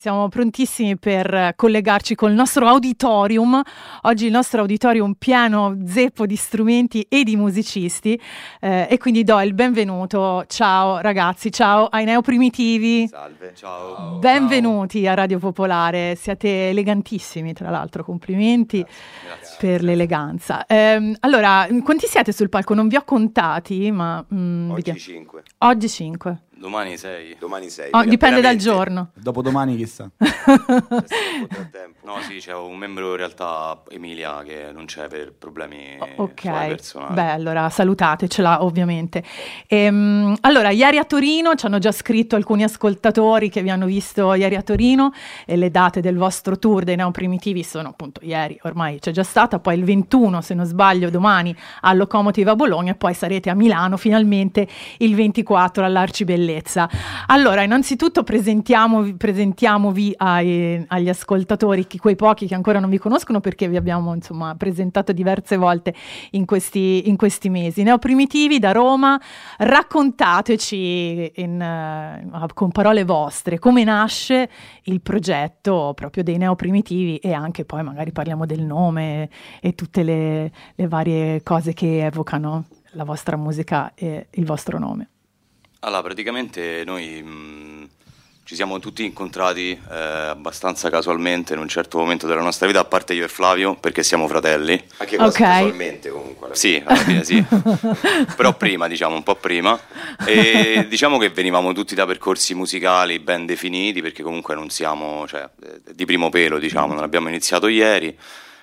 Siamo prontissimi per collegarci col nostro auditorium. Oggi il nostro auditorium pieno zeppo di strumenti e di musicisti e quindi do il benvenuto. Ciao ragazzi, ciao ai Neoprimitivi. Salve, ciao. Benvenuti a Radio Popolare. Siete elegantissimi, tra l'altro, complimenti. Grazie. Per l'eleganza. Allora, quanti siete sul palco? Non vi ho contati, ma Oggi vediamo. 5. Oggi 5. Domani 6. Domani 6. Dipende dal giorno. Dopodomani chissà. No, sì, c'è un membro in realtà, Emilia, che non c'è per problemi Ok, suoi personali. beh, allora salutatecela ovviamente. Allora, ieri a Torino ci hanno già scritto alcuni ascoltatori che vi hanno visto ieri a Torino e le date del vostro tour dei Neoprimitivi sono appunto ieri, ormai c'è già stata, poi il 21, se non sbaglio, domani al Locomotive a Bologna e poi sarete a Milano finalmente il 24 all'Arcibellezza. Allora, innanzitutto presentiamovi agli ascoltatori, quei pochi che ancora non vi conoscono, perché vi abbiamo insomma presentato diverse volte in questi mesi. Neoprimitivi da Roma, raccontateci con parole vostre come nasce il progetto proprio dei Neoprimitivi e anche poi magari parliamo del nome e tutte le varie cose che evocano la vostra musica e il vostro nome. Allora, praticamente noi ci siamo tutti incontrati abbastanza casualmente in un certo momento della nostra vita, a parte io e Flavio, perché siamo fratelli. Anche quasi casualmente comunque. Sì, alla fine sì. Però prima, diciamo, un po' prima. E diciamo che venivamo tutti da percorsi musicali ben definiti, perché comunque non siamo, cioè, di primo pelo, diciamo, non abbiamo iniziato ieri.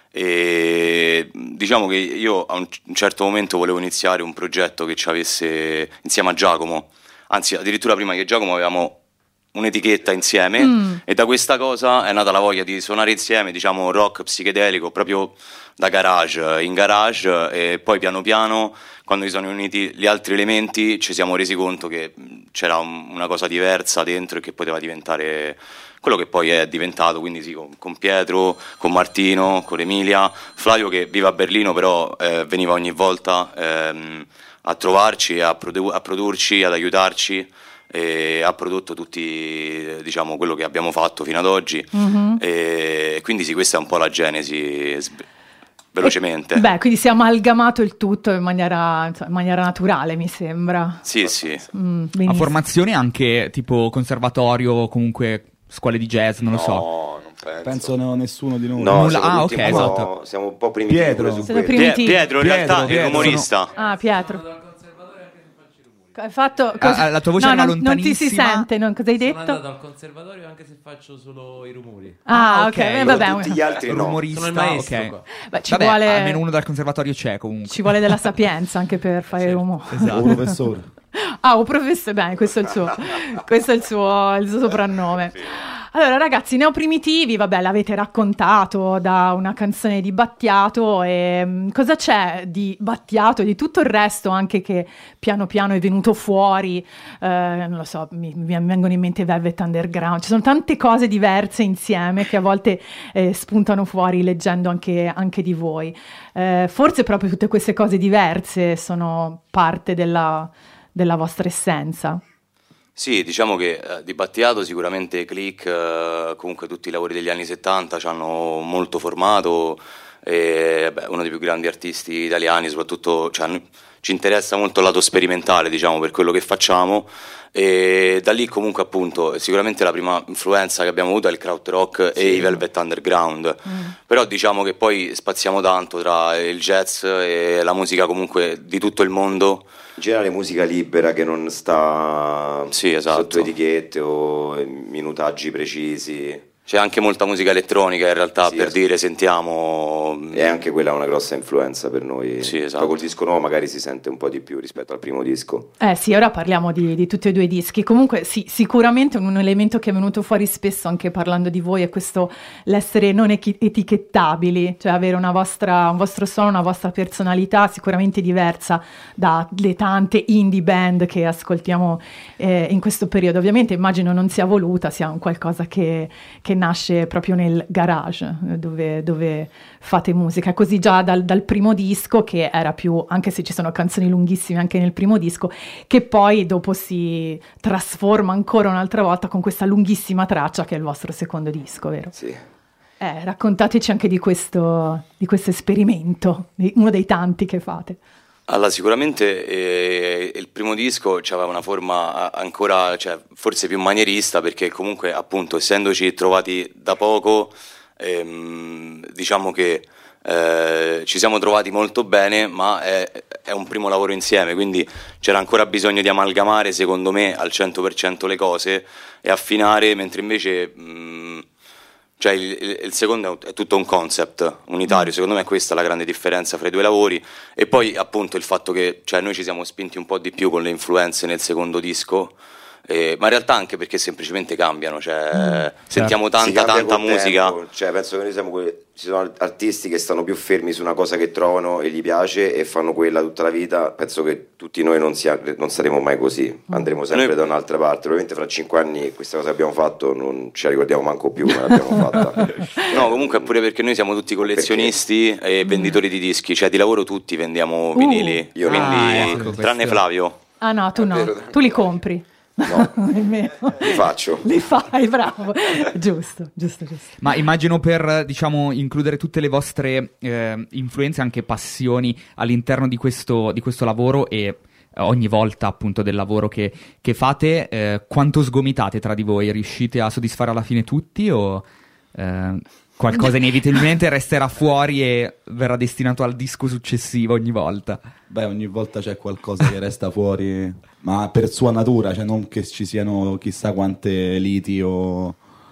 E diciamo che io a un certo momento volevo iniziare un progetto che ci avesse insieme a Giacomo, anzi addirittura prima che Giacomo avevamo un'etichetta insieme e da questa cosa è nata la voglia di suonare insieme, diciamo rock psichedelico proprio da garage in garage, e poi piano piano quando si sono uniti gli altri elementi ci siamo resi conto che c'era una cosa diversa dentro e che poteva diventare quello che poi è diventato, quindi sì, con Pietro, con Martino, con Emilia, Flavio che vive a Berlino però veniva ogni volta a trovarci, a produrci, ad aiutarci, e ha prodotto tutti, diciamo, quello che abbiamo fatto fino ad oggi. E quindi sì, questa è un po' la genesi velocemente. Beh, quindi si è amalgamato il tutto in maniera naturale, mi sembra. Sì, sì. A formazione anche tipo conservatorio, comunque scuole di jazz, non lo so. No, non penso. Nessuno di noi. No, Nulla. siamo Ok, tutti esatto. siamo un po' primitivi Pietro. pure su Siete quello. primitivi. Pietro in realtà è il rumorista. Pietro. Hai fatto la tua voce era non ti si lontanissima. sente, cosa hai detto? Sono andato al conservatorio anche se faccio solo i rumori. Ok, vabbè. Tutti gli altri no. Rumorista, Sono il maestro ok. qua. Beh, ci Vabbè, vuole almeno uno dal conservatorio c'è comunque. ci vuole della sapienza anche per fare il rumore. Esatto. Un professore. Un professore, beh, questo è il suo soprannome. Allora ragazzi, Neoprimitivi, vabbè, l'avete raccontato da una canzone di Battiato, e cosa c'è di Battiato e di tutto il resto anche che piano piano è venuto fuori, non lo so, mi vengono in mente Velvet Underground, ci sono tante cose diverse insieme che a volte spuntano fuori leggendo anche di voi. Forse proprio tutte queste cose diverse sono parte della vostra essenza. Sì, diciamo che di Battiato sicuramente Click, comunque tutti i lavori degli anni 70 ci hanno molto formato, e uno dei più grandi artisti italiani, soprattutto ci interessa molto il lato sperimentale, diciamo, per quello che facciamo, e da lì comunque appunto sicuramente la prima influenza che abbiamo avuto è il krautrock e i Velvet Underground, però diciamo che poi spaziamo tanto tra il jazz e la musica comunque di tutto il mondo. In generale musica libera che non sta Sì, esatto. sotto etichette o minutaggi precisi. C'è anche molta musica elettronica in realtà, Sì, per esatto. dire sentiamo. E anche quella è una grossa influenza per noi. Sì, esatto. Poi col disco nuovo magari si sente un po' di più rispetto al primo disco. Sì, ora parliamo di tutti e due i dischi. Comunque sì, sicuramente un elemento che è venuto fuori spesso anche parlando di voi è questo, l'essere non etichettabili, cioè avere un vostro suono, una vostra personalità sicuramente diversa dalle tante indie band che ascoltiamo in questo periodo. Ovviamente immagino non sia voluta, sia un qualcosa che nasce proprio nel garage dove fate musica, così già dal primo disco, che era più, anche se ci sono canzoni lunghissime anche nel primo disco, che poi dopo si trasforma ancora un'altra volta con questa lunghissima traccia che è il vostro secondo disco, vero? Sì. Raccontateci anche di questo esperimento, uno dei tanti che fate. Allora, sicuramente il primo disco aveva una forma ancora, cioè, forse più manierista, perché comunque, appunto, essendoci trovati da poco, diciamo che ci siamo trovati molto bene, ma è un primo lavoro insieme, quindi c'era ancora bisogno di amalgamare, secondo me, al 100% le cose e affinare, mentre invece... cioè il secondo è tutto un concept unitario, secondo me questa è la grande differenza fra i due lavori. E poi appunto il fatto che, cioè, noi ci siamo spinti un po' di più con le influenze nel secondo disco, ma in realtà anche perché semplicemente cambiano, cioè sentiamo tanta musica. Cioè, penso che noi ci sono artisti che stanno più fermi su una cosa che trovano e gli piace e fanno quella tutta la vita. Penso che tutti noi non saremo mai così, andremo sempre da un'altra parte. Probabilmente fra 5 anni questa cosa che abbiamo fatto non ci la ricordiamo manco più, ma l'abbiamo fatta. No, comunque pure perché noi siamo tutti collezionisti e venditori di dischi, cioè di lavoro tutti vendiamo vinili, Io quindi tranne Flavio. Ah no, tu no, vero. tu li compri. No, Nemmeno. li faccio. Li fai, bravo. Giusto. Ma immagino, per, diciamo, includere tutte le vostre influenze, anche passioni all'interno di questo lavoro e ogni volta appunto del lavoro che fate, quanto sgomitate tra di voi? Riuscite a soddisfare alla fine tutti o qualcosa inevitabilmente resterà fuori e verrà destinato al disco successivo ogni volta? Beh, ogni volta c'è qualcosa che resta fuori, ma per sua natura, cioè non che ci siano chissà quante liti o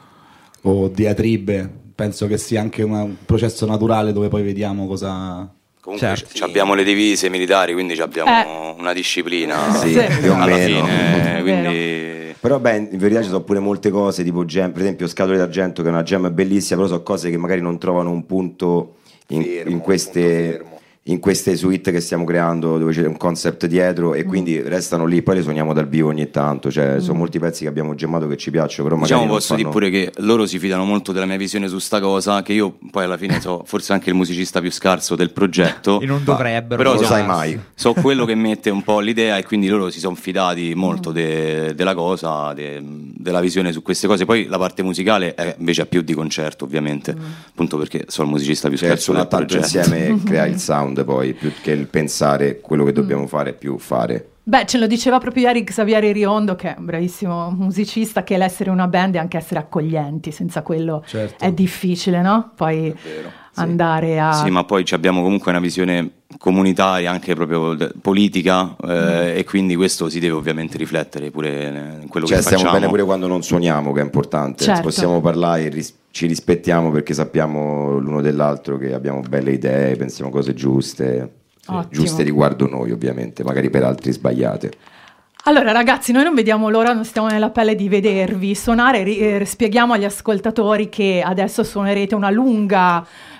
diatribe. Penso che sia anche un processo naturale dove poi vediamo cosa... Comunque abbiamo le divise militari, quindi abbiamo una disciplina. Sì, più o alla meno. fine, quindi... Però in verità ci sono pure molte cose tipo gem, per esempio Scatole d'Argento, che è una gem bellissima, però sono cose che magari non trovano un punto in queste suite che stiamo creando, dove c'è un concept dietro e quindi restano lì. Poi le suoniamo dal vivo ogni tanto, cioè sono molti pezzi che abbiamo gemmato che ci piacciono, però magari posso dire pure che loro si fidano molto della mia visione su sta cosa, che io poi alla fine so forse anche il musicista più scarso del progetto E non dovrebbero. però non lo sai mai. so quello che mette un po' l'idea, e quindi loro si sono fidati molto della cosa, della visione su queste cose. Poi la parte musicale è invece più di concerto, ovviamente, appunto perché sono il musicista più scarso del tanto progetto. insieme crea il sound, poi più che il pensare quello che dobbiamo fare, più fare. Beh, ce lo diceva proprio ieri Xavier Riondo, che è un bravissimo musicista, che l'essere una band è anche essere accoglienti, senza quello è difficile, no? Poi andare a... Sì, ma poi abbiamo comunque una visione comunitaria, anche proprio politica, e quindi questo si deve ovviamente riflettere pure in quello che facciamo. Stiamo bene pure quando non suoniamo, che è importante. Certo. Possiamo parlare e ci rispettiamo perché sappiamo l'uno dell'altro che abbiamo belle idee, pensiamo cose giuste. Ottimo. Giuste riguardo noi, ovviamente, magari per altri sbagliate. Allora ragazzi, noi non vediamo l'ora, non stiamo nella pelle di vedervi suonare. Spieghiamo agli ascoltatori che adesso suonerete una lunga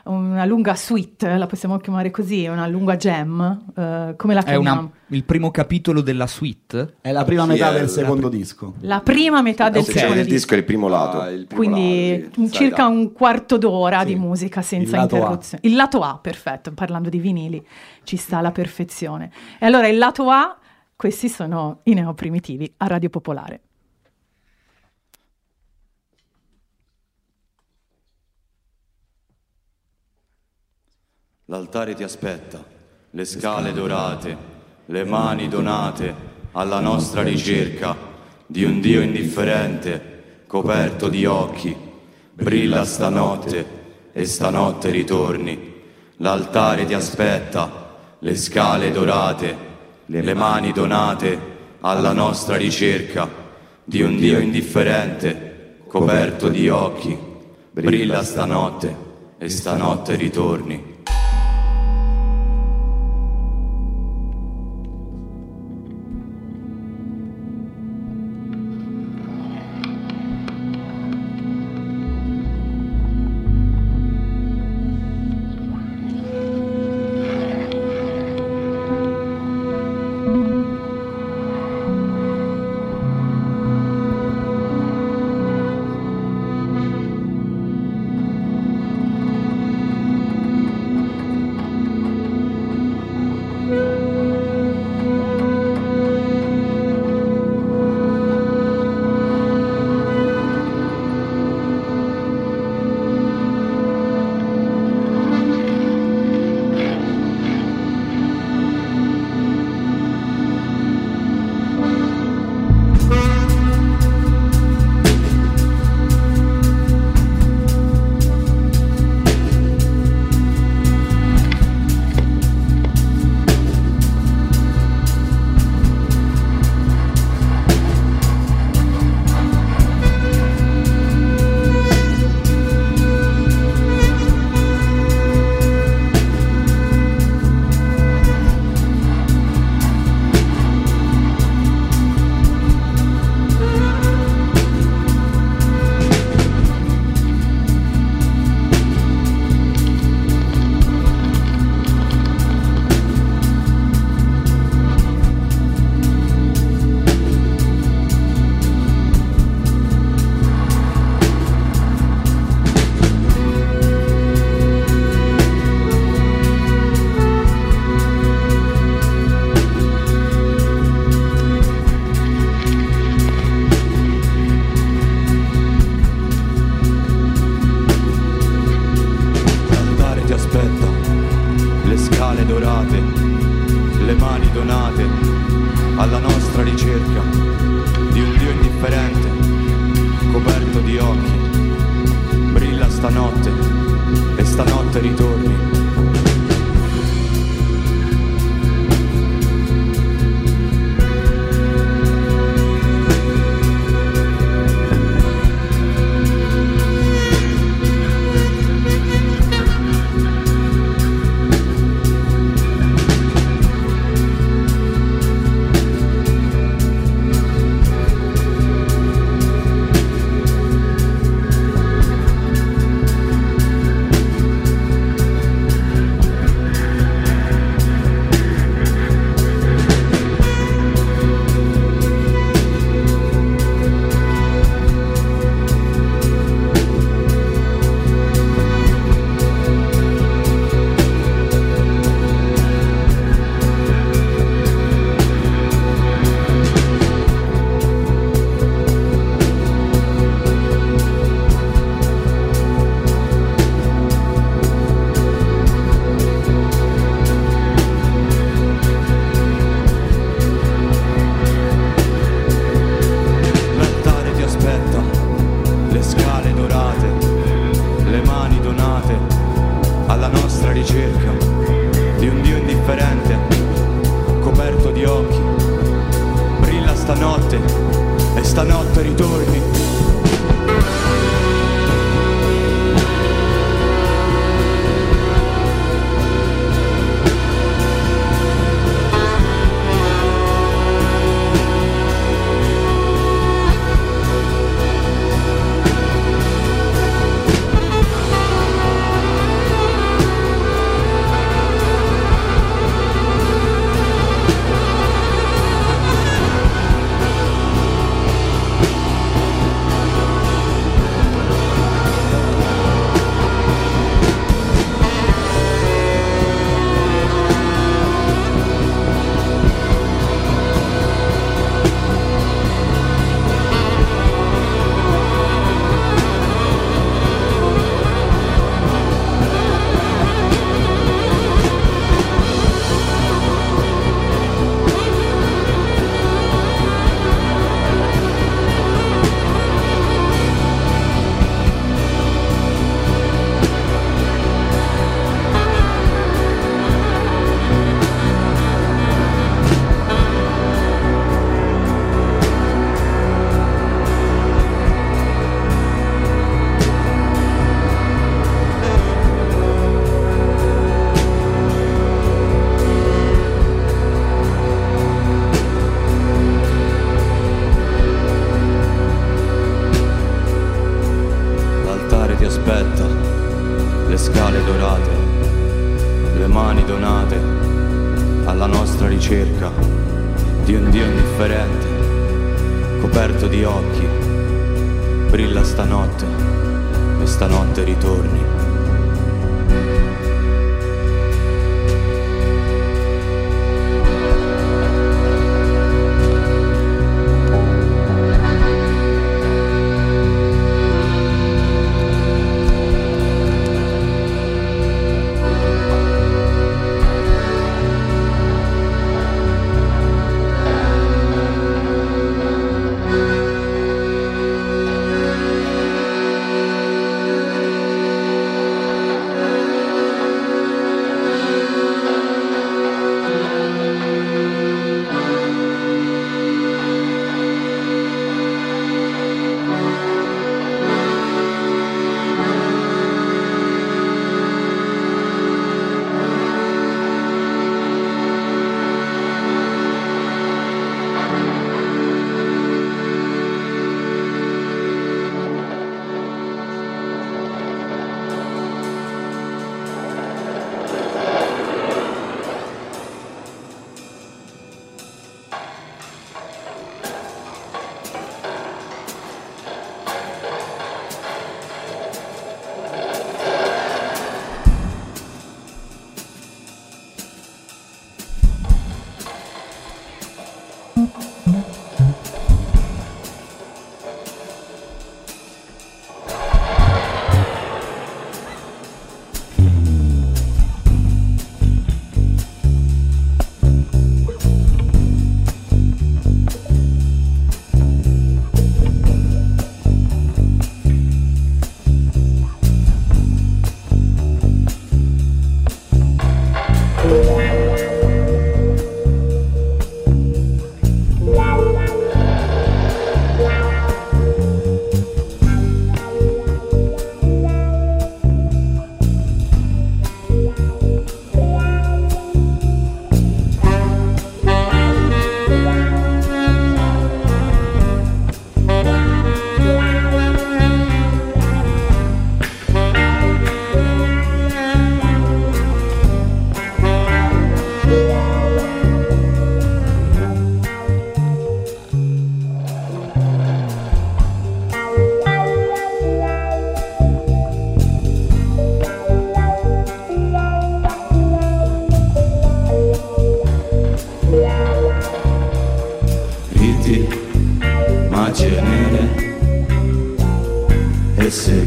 suite, la possiamo chiamare così, una lunga jam, come la chiamiamo? Il primo capitolo della suite? È la prima metà del secondo disco. La prima metà del Secondo secondo del disco è il primo lato. Quindi circa un quarto d'ora di musica senza Il lato interruzione. Il lato A, perfetto, parlando di vinili ci sta alla perfezione. E allora il lato A, questi sono i Neoprimitivi a Radio Popolare. L'altare ti aspetta, le scale dorate, le mani donate alla nostra ricerca di un Dio indifferente, coperto di occhi. Brilla stanotte e stanotte ritorni. L'altare ti aspetta, le scale dorate, le mani donate alla nostra ricerca di un Dio indifferente, coperto di occhi. Brilla stanotte e stanotte ritorni. stanotte, e stanotte ritorni.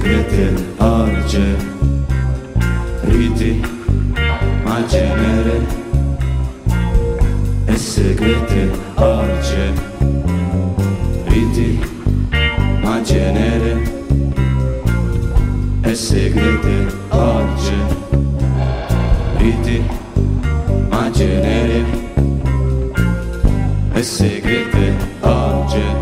segrete orge, riti, ma genere e segrete orge, riti, ma genere e segrete orge, riti, ma genere e segrete orge.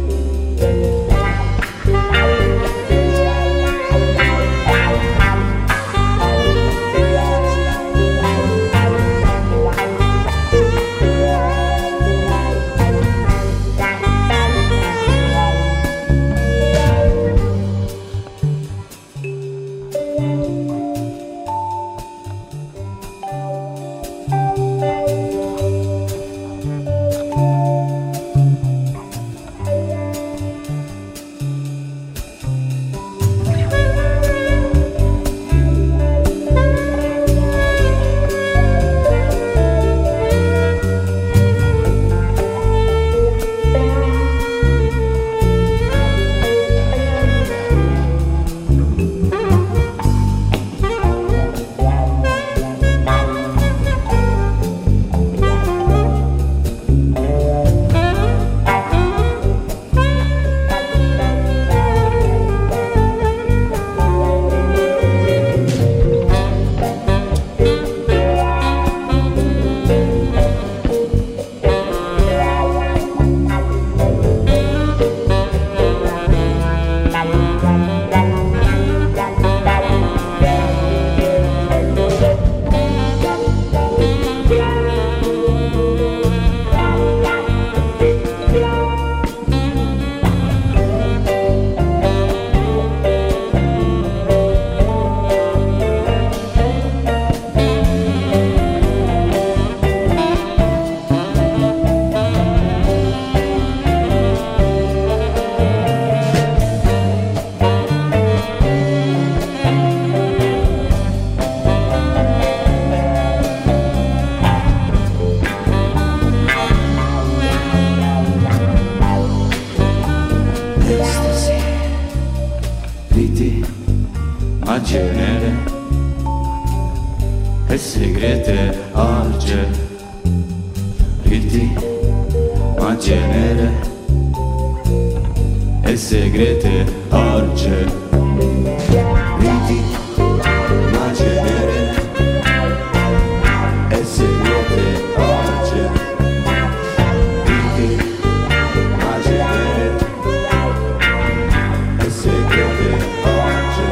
Ma genere e segrete orge, riti, ma genere e segrete orge, riti, ma genere e segrete orge, riti, ma genere e segrete orge.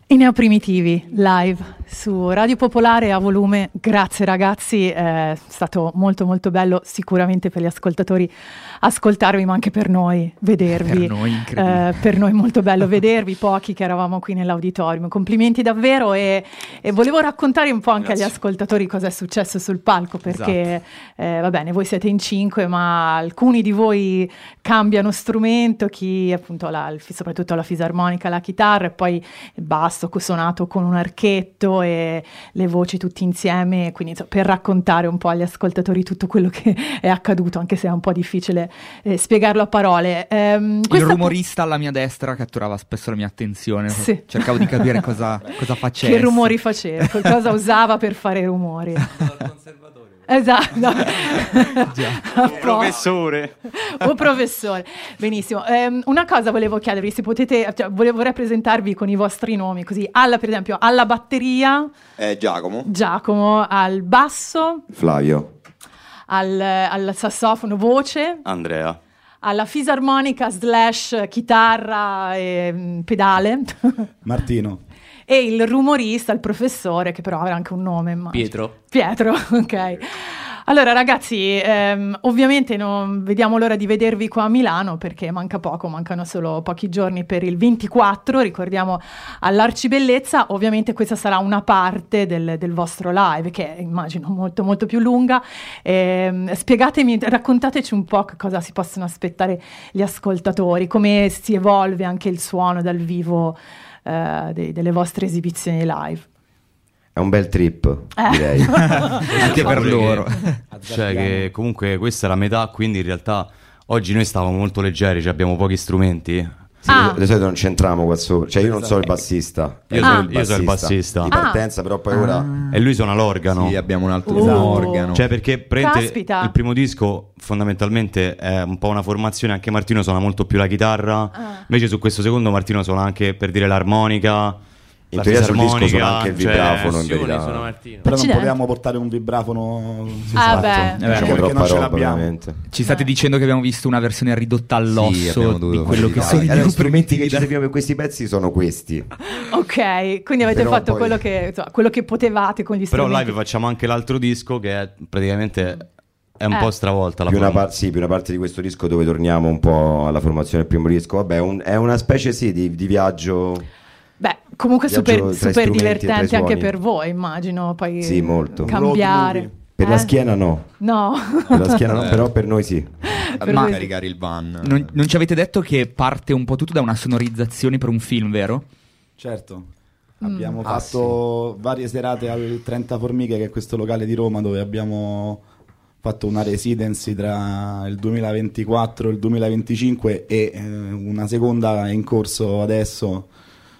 I Neoprimitivi live su Radio Popolare a volume. Grazie ragazzi, è stato molto molto bello sicuramente per gli ascoltatori ascoltarvi, ma anche per noi vedervi. Per noi incredibile. Per noi molto bello vedervi, pochi che eravamo qui nell'auditorium. Complimenti davvero e volevo raccontare un po' anche agli ascoltatori cosa è successo sul palco, perché va bene, voi siete in 5, ma alcuni di voi cambiano strumento, chi appunto soprattutto la fisarmonica, la chitarra e poi il basso suonato con un archetto e le voci tutti insieme, quindi per raccontare un po' agli ascoltatori tutto quello che è accaduto, anche se è un po' difficile spiegarlo a parole. Il rumorista alla mia destra catturava spesso la mia attenzione, sì. Cercavo di capire cosa facesse. Che rumori faceva, cosa usava per fare rumori. Esatto. Professore. Oh professore, benissimo. Una cosa volevo chiedervi, se potete, vorrei presentarvi con i vostri nomi, così per esempio alla batteria Giacomo, al basso Flavio, al sassofono voce Andrea, alla fisarmonica / chitarra e pedale Martino. e il rumorista, il professore, che però aveva anche un nome. Pietro, ok. Allora ragazzi, ovviamente non vediamo l'ora di vedervi qua a Milano, perché manca poco, mancano solo pochi giorni per il 24, ricordiamo all'Arcibellezza. Ovviamente questa sarà una parte del vostro live, che è, immagino molto molto più lunga. Spiegatemi, raccontateci un po' cosa si possono aspettare gli ascoltatori, come si evolve anche il suono dal vivo delle vostre esibizioni live. è un bel trip, direi. Anche per loro. Cioè che comunque questa è la metà, quindi in realtà oggi noi stavamo molto leggeri, cioè abbiamo pochi strumenti. Sì, di solito non c'entriamo qua sopra, cioè io non sono il bassista, Io sono il bassista di partenza, però poi ora e lui suona l'organo. Sì, abbiamo un altro Esatto. organo. Cioè perché Caspita. il primo disco fondamentalmente è un po' una formazione, anche Martino suona molto più la chitarra, invece su questo secondo Martino suona anche, per dire, l'armonica, in la teoria sul disco fisarmonica, suona anche il cioè, vibrafono, in Sono verità. Martino. Però non Accidenti. potevamo portare un vibrafono. Beh. Anche Diciamo perché troppa non ce roba, l'abbiamo. veramente. Ci state dicendo che abbiamo visto una versione ridotta all'osso abbiamo dovuto di quello che fare sono dei i Allora, gli strumenti che strumenti ci servivano per questi pezzi sono questi. Ok, quindi avete Però fatto poi- quello che potevate con gli Però strumenti. live facciamo anche l'altro disco che è praticamente è un po' stravolta la Più una, forma. più una parte di questo disco dove torniamo un po' alla formazione del primo disco. Vabbè, è una specie di viaggio. Beh, comunque Viaggio super, tra super strumenti e tra divertente i anche suoni. per voi, immagino. Poi Sì, molto. cambiare. Road movie. Per la schiena no. No. Per la schiena no, però per noi sì. Per Ma voi- caricare il van. Non ci avete detto che parte un po' tutto da una sonorizzazione per un film, vero? Certo. Abbiamo fatto varie serate al 30 Formiche, che è questo locale di Roma dove abbiamo fatto una residency tra il 2024 e il 2025 e una seconda è in corso adesso.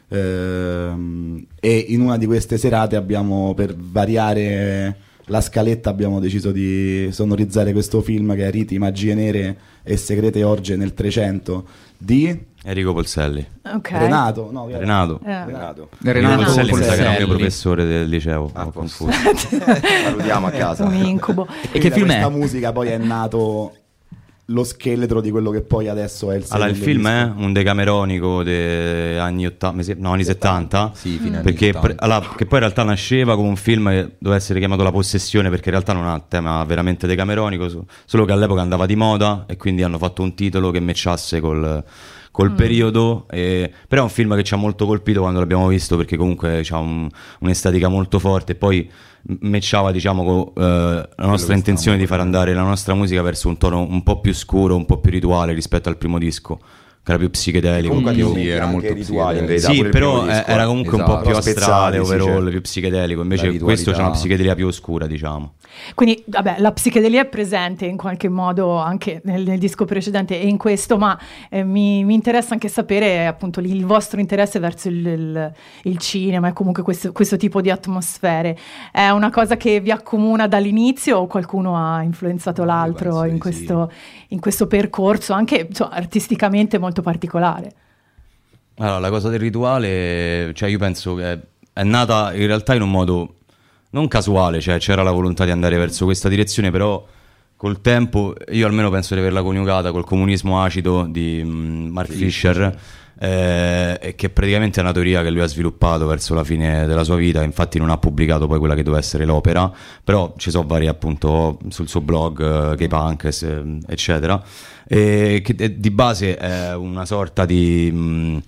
E in una di queste serate abbiamo, per variare la scaletta, abbiamo deciso di sonorizzare questo film che è Riti, Magie Nere e Segrete Orge nel 300 di Enrico Polselli. Ok. Renato. No, Renato. Renato. Enrico Polselli mi sa che era il mio Polselli. professore del liceo. Ho confuso. Salutiamo a casa. Un incubo. E che da film questa è? musica poi è nato lo scheletro di quello che poi adesso è il Allora, il secondo film disco. è un decameronico degli anni 80, no, anni 70. Sì, fino agli perché 80. che poi in realtà nasceva come un film che doveva essere chiamato La Possessione, perché in realtà non ha tema veramente decameronico, solo che all'epoca andava di moda e quindi hanno fatto un titolo che matchasse col periodo, però è un film che ci ha molto colpito quando l'abbiamo visto, perché comunque c'ha un'estetica molto forte e poi matchava, diciamo, con la nostra intenzione di far andare la nostra musica verso un tono un po' più scuro, un po' più rituale rispetto al primo disco, che era più psichedelico. Comunque più... sì, era anche molto rituali in psichedelico. verità. Sì, pure il però primo disco, era comunque un po' esatto. più Spezzati, astrale, sì, overall, certo. più psichedelico. Invece La ritualità. questo c'è una psichedelia più oscura, diciamo. Quindi, vabbè, la psichedelia è presente in qualche modo anche nel disco precedente e in questo, ma mi interessa anche sapere appunto il vostro interesse verso il cinema e comunque questo tipo di atmosfere. È una cosa che vi accomuna dall'inizio o qualcuno ha influenzato l'altro penso in di in questo percorso, anche insomma, artisticamente molto particolare? Allora, la cosa del rituale, cioè io penso che è nata in realtà in un modo non casuale, cioè c'era la volontà di andare verso questa direzione, però col tempo, io almeno penso di averla coniugata col comunismo acido di Mark Fisher, che praticamente è una teoria che lui ha sviluppato verso la fine della sua vita. Infatti non ha pubblicato poi quella che doveva essere l'opera, però ci sono vari appunto sul suo blog, K-Punk eccetera, e che di base è una sorta di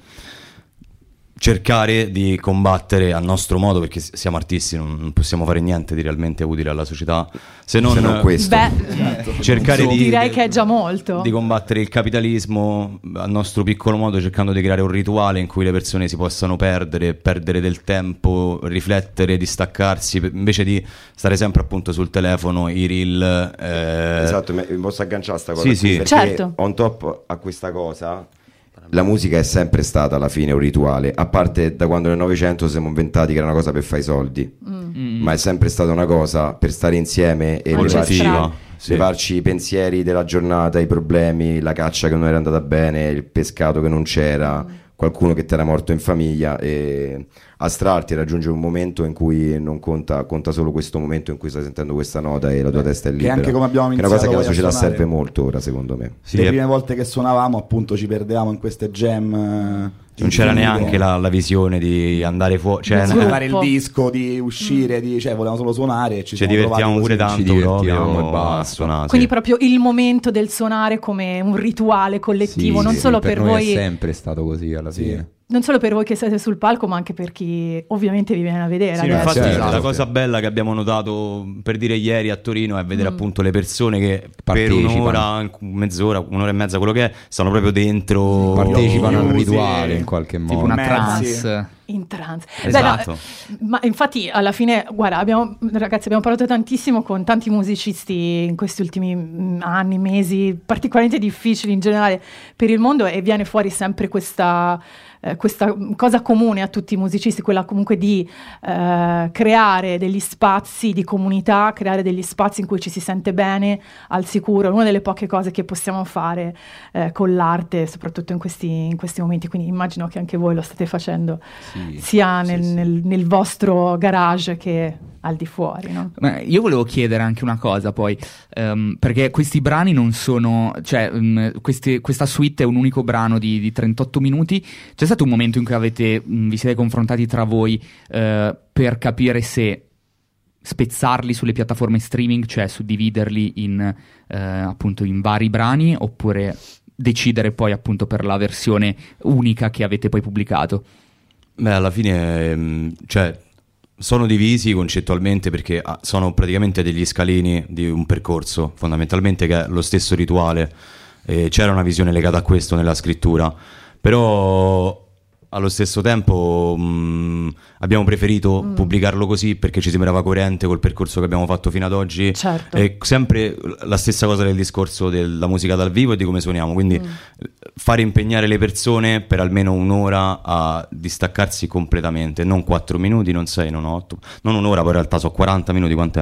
cercare di combattere a nostro modo, perché siamo artisti, non possiamo fare niente di realmente utile alla società se non questo. Cercare direi che è già molto. Di combattere il capitalismo a nostro piccolo modo, cercando di creare un rituale in cui le persone si possano perdere del tempo, riflettere, distaccarsi, invece di stare sempre appunto sul telefono, i reel. Esatto, mi posso agganciare a sta cosa? Sì, perché certo. On top a questa cosa, la musica è sempre stata alla fine un rituale, a parte da quando nel Novecento siamo inventati che era una cosa per fare i soldi, ma è sempre stata una cosa per stare insieme e levarci i pensieri della giornata, i problemi, la caccia che non era andata bene, il pescato che non c'era, qualcuno che ti era morto in famiglia, e astrarti e raggiungere un momento in cui non conta solo questo momento in cui stai sentendo questa nota e la tua testa è libera, che anche come abbiamo che è una cosa che la iniziato società poi a serve molto ora, secondo me. Le prime volte che suonavamo appunto ci perdevamo in queste jam, non c'era neanche la visione di andare fuori, cioè di fare il disco, di uscire, cioè volevamo solo suonare e ci divertiamo pure tanto, ci divertiamo proprio e basta. a suonare. Quindi proprio il momento del suonare come un rituale collettivo, non solo per noi voi, è sempre stato così alla fine. non solo per voi che siete sul palco, ma anche per chi ovviamente vi viene a vedere. Sì, adesso. infatti Certo. la cosa bella che abbiamo notato, per dire, ieri a Torino è vedere appunto le persone che Partecipano. per un'ora, mezz'ora, un'ora e mezza, quello che è, stanno proprio dentro, Partecipano al chiusi, rituale in qualche Tipo modo. una Mezzi. trance. In trance. Esatto. Ma infatti alla fine, guarda, ragazzi, abbiamo parlato tantissimo con tanti musicisti in questi ultimi anni, mesi, particolarmente difficili in generale per il mondo, e viene fuori sempre questa cosa comune a tutti i musicisti, quella comunque di creare degli spazi di comunità, creare degli spazi in cui ci si sente bene, al sicuro. È una delle poche cose che possiamo fare con l'arte, soprattutto in questi momenti, quindi immagino che anche voi lo state facendo, sia nel vostro garage che al di fuori, no? Ma io volevo chiedere anche una cosa poi, perché questi brani non sono, cioè questa suite è un unico brano di 38 minuti. C'è stato un momento in cui vi siete confrontati tra voi per capire se spezzarli sulle piattaforme streaming, cioè suddividerli in appunto in vari brani, oppure decidere poi appunto per la versione unica che avete poi pubblicato? Beh, alla fine cioè sono divisi concettualmente perché sono praticamente degli scalini di un percorso, fondamentalmente, che è lo stesso rituale. C'era una visione legata a questo nella scrittura, però allo stesso tempo abbiamo preferito pubblicarlo così perché ci sembrava coerente col percorso che abbiamo fatto fino ad oggi. Certo. È sempre la stessa cosa del discorso della musica dal vivo e di come suoniamo, quindi fare impegnare le persone per almeno un'ora a distaccarsi completamente, non 4 minuti, non 6, non 8, non un'ora, poi in realtà sono 40 minuti, quant'è?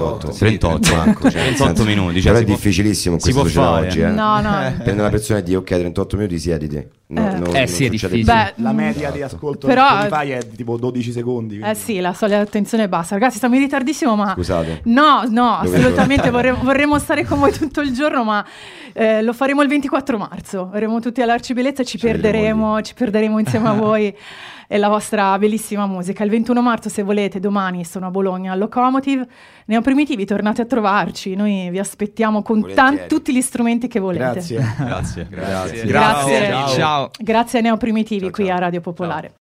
38 manco, cioè, 38 minuti, però è si può- difficilissimo in si questa può società fare. oggi, No. prende una persona e dice ok, 38 minuti, siediti. sì, è succede difficile. più. Beh, La media di ascolto però- di Spotify è tipo 12 secondi. quindi. sì, la soglia di attenzione è bassa. Ragazzi, stiamo in ritardissimo, ma Scusate. no, Dove assolutamente vorremmo stare con voi tutto il giorno, ma lo faremo il 24 marzo. Verremo tutti all'Arcibellezza e ci perderemo insieme a voi e la vostra bellissima musica. Il 21 marzo, se volete, domani sono a Bologna al Locomotive. Neoprimitivi, tornate a trovarci. Noi vi aspettiamo con Volentieri. tutti gli strumenti che volete. Grazie. Grazie. Grazie. Ciao. Grazie a Neoprimitivi qui a Radio Popolare.